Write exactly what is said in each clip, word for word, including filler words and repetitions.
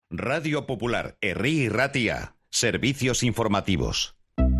Radio Popular, Herri y Ratia. Servicios informativos.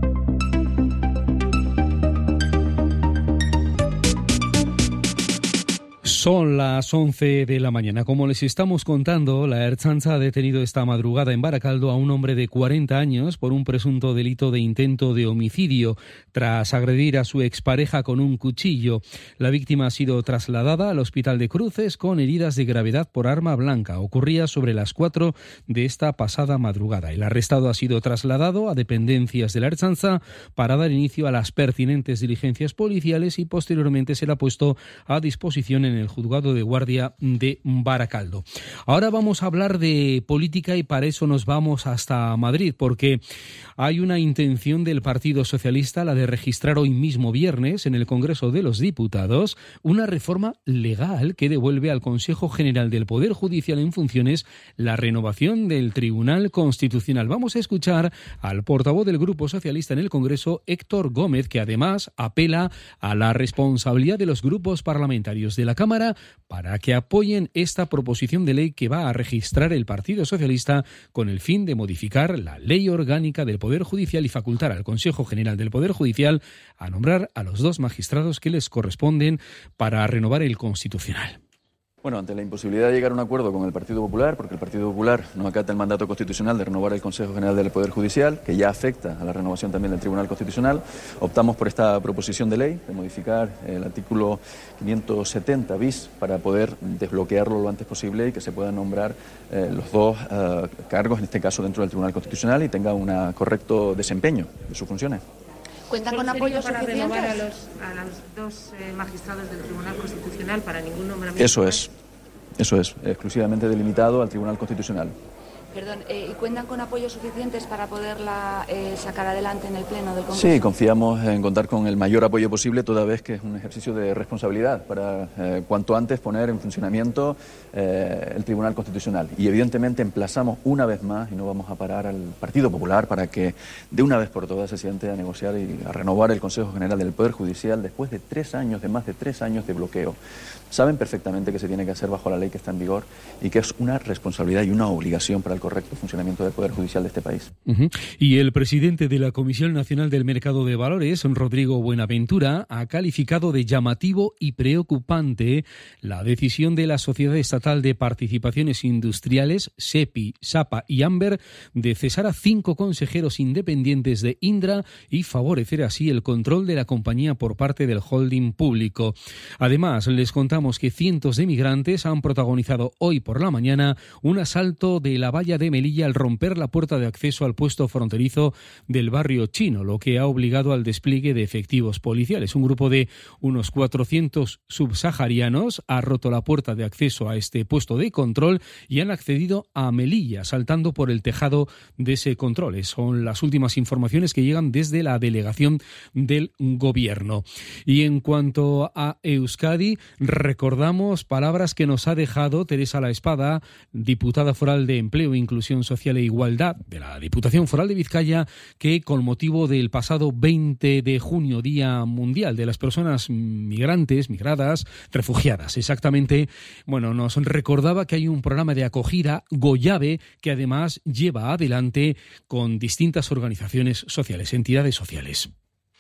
Son las once de la mañana. Como les estamos contando, la Ertzaintza ha detenido esta madrugada en Baracaldo a un hombre de cuarenta años por un presunto delito de intento de homicidio tras agredir a su expareja con un cuchillo. La víctima ha sido trasladada al Hospital de Cruces con heridas de gravedad por arma blanca. Ocurría sobre las cuatro de esta pasada madrugada. El arrestado ha sido trasladado a dependencias de la Ertzaintza para dar inicio a las pertinentes diligencias policiales y posteriormente será puesto a disposición en el Juzgado de Guardia de Baracaldo. Ahora vamos a hablar de política y para eso nos vamos hasta Madrid, porque hay una intención del Partido Socialista, la de registrar hoy mismo viernes en el Congreso de los Diputados una reforma legal que devuelve al Consejo General del Poder Judicial en funciones la renovación del Tribunal Constitucional. Vamos a escuchar al portavoz del Grupo Socialista en el Congreso, Héctor Gómez, que además apela a la responsabilidad de los grupos parlamentarios de la Cámara para que apoyen esta proposición de ley que va a registrar el Partido Socialista con el fin de modificar la Ley Orgánica del Poder Judicial y facultar al Consejo General del Poder Judicial a nombrar a los dos magistrados que les corresponden para renovar el Constitucional. Bueno, ante la imposibilidad de llegar a un acuerdo con el Partido Popular, porque el Partido Popular no acata el mandato constitucional de renovar el Consejo General del Poder Judicial, que ya afecta a la renovación también del Tribunal Constitucional, optamos por esta proposición de ley de modificar el artículo quinientos setenta bis para poder desbloquearlo lo antes posible y que se puedan nombrar eh, los dos eh, cargos, en este caso dentro del Tribunal Constitucional, y tenga un correcto desempeño de sus funciones. ¿Cuentan con apoyo para suficiente? renovar a los, a los dos eh, magistrados del Tribunal Constitucional para ningún nombramiento? Eso es, eso es, exclusivamente delimitado al Tribunal Constitucional. Perdón, eh, ¿y cuentan con apoyos suficientes para poderla eh, sacar adelante en el Pleno del Congreso? Sí, confiamos en contar con el mayor apoyo posible, toda vez que es un ejercicio de responsabilidad para eh, cuanto antes poner en funcionamiento eh, el Tribunal Constitucional. Y evidentemente emplazamos una vez más, y no vamos a parar al Partido Popular, para que de una vez por todas se siente a negociar y a renovar el Consejo General del Poder Judicial después de tres años, de más de tres años de bloqueo. Saben perfectamente que se tiene que hacer bajo la ley que está en vigor y que es una responsabilidad y una obligación para el correcto funcionamiento del Poder Judicial de este país. Uh-huh. Y el presidente de la Comisión Nacional del Mercado de Valores, Rodrigo Buenaventura, ha calificado de llamativo y preocupante la decisión de la Sociedad Estatal de Participaciones Industriales, SEPI, SAPA y AMBER, de cesar a cinco consejeros independientes de Indra y favorecer así el control de la compañía por parte del holding público. Además, les contamos que cientos de migrantes han protagonizado hoy por la mañana un asalto de la valla de Melilla al romper la puerta de acceso al puesto fronterizo del barrio chino, lo que ha obligado al despliegue de efectivos policiales. Un grupo de unos cuatrocientos subsaharianos ha roto la puerta de acceso a este puesto de control y han accedido a Melilla, saltando por el tejado de ese control. Son las últimas informaciones que llegan desde la delegación del gobierno. Y en cuanto a Euskadi, recordamos palabras que nos ha dejado Teresa La Espada, diputada foral de Empleo, Inclusión Social e Igualdad de la Diputación Foral de Vizcaya, que con motivo del pasado veinte de junio, Día Mundial de las Personas Migrantes, Migradas, Refugiadas, exactamente, bueno, nos recordaba que hay un programa de acogida, Goyabe, que además lleva adelante con distintas organizaciones sociales, entidades sociales.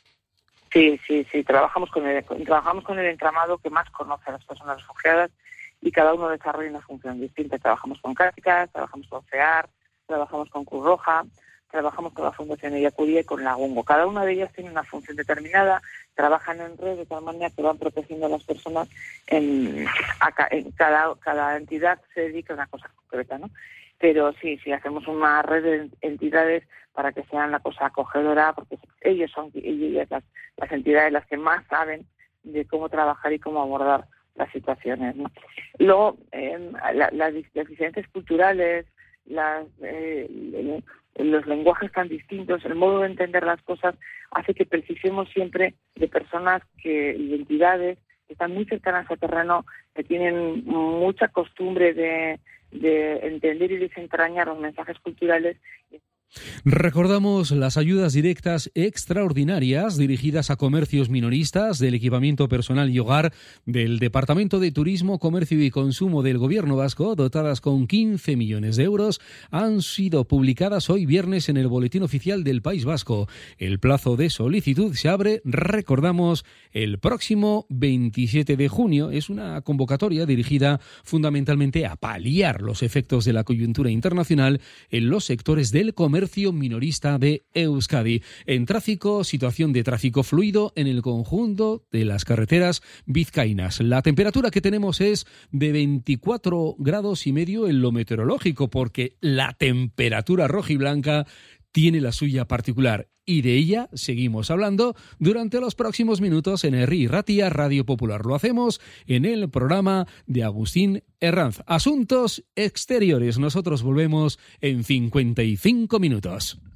Sí, sí, sí, trabajamos con el, trabajamos con el entramado que más conoce a las personas refugiadas y cada uno desarrolla una función distinta. Trabajamos con Cáritas, trabajamos con FEAR, trabajamos con Cruz Roja, trabajamos con la Fundación Ellacuría y con la UNGO. Cada una de ellas tiene una función determinada, trabajan en red de tal manera que van protegiendo a las personas en, a, en cada, cada entidad se dedica a una cosa concreta, ¿no? Pero sí, sí, hacemos una red de entidades para que sean la cosa acogedora, porque ellos son ellas las, las entidades las que más saben de cómo trabajar y cómo abordar las situaciones, ¿no? Luego, eh, la, la, las diferentes culturales, las, eh, los lenguajes tan distintos, el modo de entender las cosas, hace que precisemos siempre de personas que, y entidades que están muy cercanas al terreno, que tienen mucha costumbre de, de entender y desentrañar los mensajes culturales. Recordamos las ayudas directas extraordinarias dirigidas a comercios minoristas del equipamiento personal y hogar del Departamento de Turismo, Comercio y Consumo del Gobierno Vasco, dotadas con quince millones de euros, han sido publicadas hoy viernes en el Boletín Oficial del País Vasco. El plazo de solicitud se abre, recordamos, el próximo veintisiete de junio. Es una convocatoria dirigida fundamentalmente a paliar los efectos de la coyuntura internacional en los sectores del comercio minorista de Euskadi. En tráfico, situación de tráfico fluido en el conjunto de las carreteras vizcaínas. La temperatura que tenemos es de veinticuatro grados y medio en lo meteorológico, porque la temperatura rojiblanca tiene la suya particular, y de ella seguimos hablando durante los próximos minutos en Herri y Ratia Radio Popular. Lo hacemos en el programa de Agustín Herranz. Asuntos exteriores. Nosotros volvemos en cincuenta y cinco minutos.